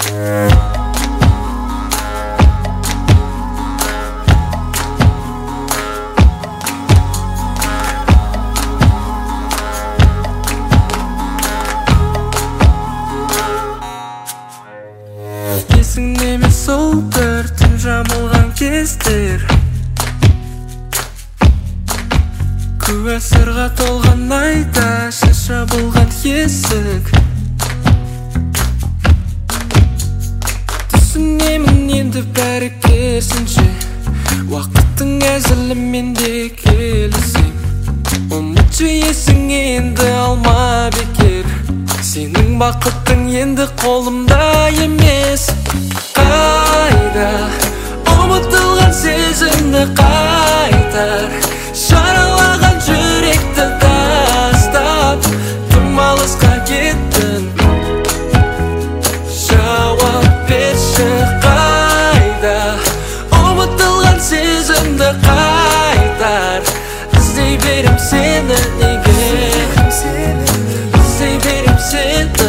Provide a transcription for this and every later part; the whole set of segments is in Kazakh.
Есіңде ме сол бір түн жамылған кездер, күә сырға толған айда шаша болған есік. Түсінемін енді бәрі керісінше, уақыттың әзілімен де келісем. Ұмытшы есіңе енді алма бекер, сенің бақытың енді қолымда емес. Қайда ұмытылған сезімді қайтар, жаралаған жүректі тастап, тым алысқа кеттің. Жауап берші, қайда ұмытылған сезімді қайтар. Іздей берем сені неге, іздей берем сені.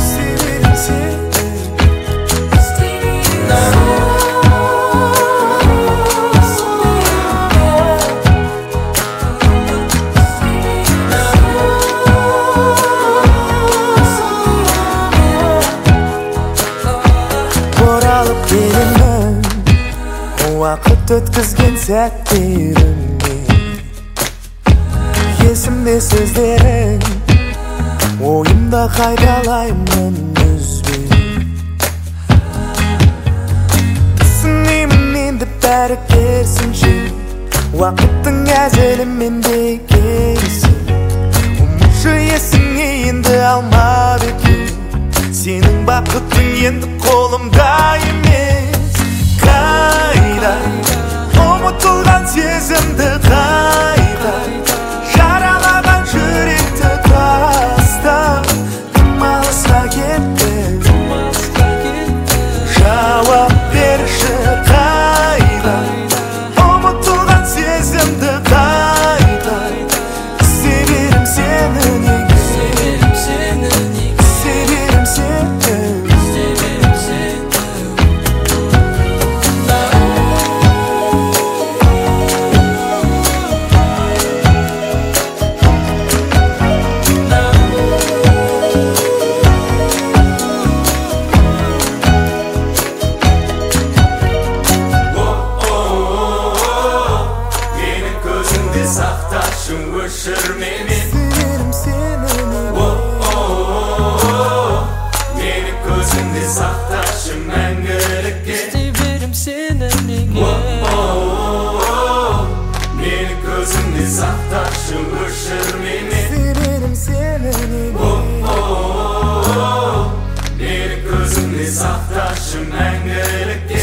Оралып келемін уақыт өткізген сәттеріме, есімде сөздерің, ойымда қайталаймын үзбей. Түсінемін енді бәрі керісінше, уақыттың әзілімен де келісем. Ұмытшы есіңе енді алма бекер, сенің бақытың енді қолымда емес. Қайда ұмытылған сезімді қайтар, жаралаған жүректі тастап, тым алысқа кеттің. Жауап берші, қайда ұмытылған сезімді қайтар. Іздей берем сені неге, іздей берем сені. Сақташы өшірмемен, мені көзіңде сақташы мәңгілікке. Іздей берем сені неге, Мені көзіңде сақташы өшірмемен, мені көзіңде сақташы мәңгілікке.